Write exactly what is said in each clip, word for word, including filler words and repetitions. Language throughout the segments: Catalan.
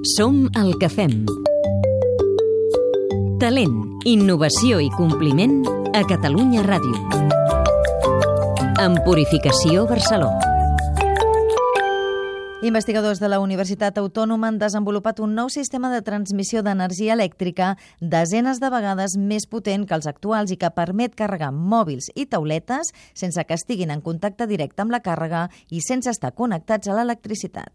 Som el que fem. Talent, innovació i compliment a Catalunya Ràdio. Amb Purificació Barceló. Investigadors de la Universitat Autònoma han desenvolupat un nou sistema de transmissió d'energia elèctrica desenes de vegades més potent que els actuals i que permet carregar mòbils i tauletes sense que estiguin en contacte directe amb la càrrega i sense estar connectats a l'electricitat.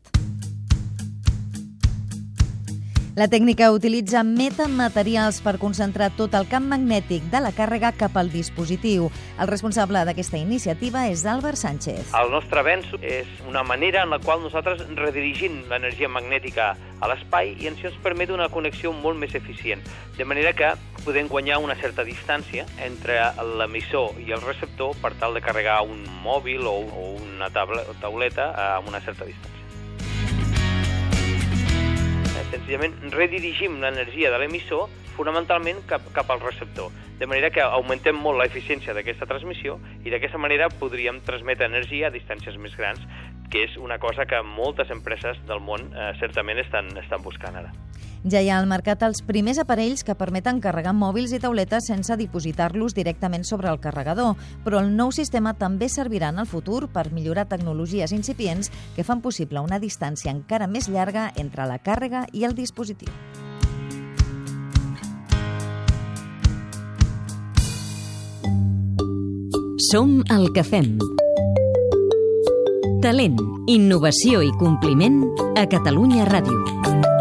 La tècnica utilitza metamaterials per concentrar tot el camp magnètic de la càrrega cap al dispositiu. El responsable d'aquesta iniciativa és Albert Sánchez. El nostre avenç és una manera en la qual nosaltres redirigim l'energia magnètica a l'espai i ens permet una connexió molt més eficient. De manera que podem guanyar una certa distància entre l'emissor i el receptor per tal de carregar un mòbil o una tauleta a una certa distància. Senzillament redirigim l'energia de l'emissor fonamentalment cap, cap al receptor, de manera que augmentem molt l'eficiència d'aquesta transmissió i d'aquesta manera podríem transmetre energia a distàncies més grans, que és una cosa que moltes empreses del món eh, certament estan, estan buscant ara. Ja hi ha al mercat els primers aparells que permeten carregar mòbils i tauletes sense dipositar-los directament sobre el carregador, però el nou sistema també servirà en el futur per millorar tecnologies incipients que fan possible una distància encara més llarga entre la càrrega i el dispositiu. Som el que fem. Talent, innovació i compliment a Catalunya Ràdio.